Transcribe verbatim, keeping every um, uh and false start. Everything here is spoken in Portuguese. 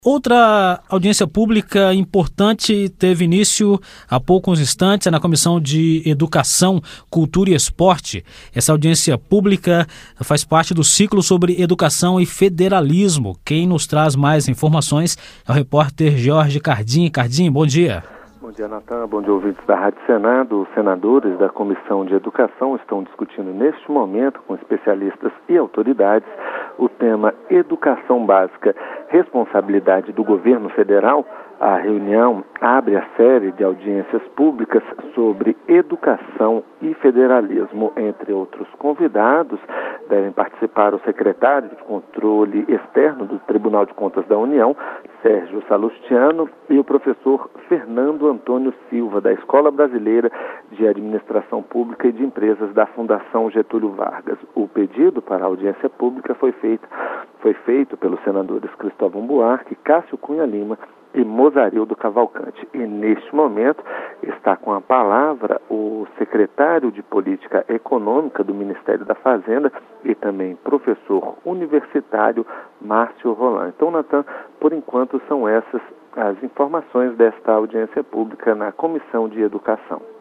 Outra audiência pública importante teve início há poucos instantes na Comissão de Educação, Cultura e Esporte. Essa audiência pública faz parte do ciclo sobre educação e federalismo. Quem nos traz mais informações é o repórter Jorge Cardim. Cardim, bom dia. Bom dia, Natan. Bom dia, ouvintes da Rádio Senado. Os senadores da Comissão de Educação estão discutindo neste momento com especialistas e autoridades o tema Educação Básica, responsabilidade do governo federal. A reunião abre a série de audiências públicas sobre educação e federalismo. Entre outros convidados, devem participar o secretário de Controle Externo do Tribunal de Contas da União, Sérgio Salustiano, e o professor Fernando Antônio Silva, da Escola Brasileira de Administração Pública e de Empresas da Fundação Getúlio Vargas. O pedido para a audiência pública foi feito, foi feito pelos senadores Cristóvão Buarque, Cássio Cunha Lima e Mozarildo Cavalcante. E neste momento está com a palavra o secretário de Política Econômica do Ministério da Fazenda e também professor universitário Márcio Roland. Então, Natan, por enquanto são essas as informações desta audiência pública na Comissão de Educação.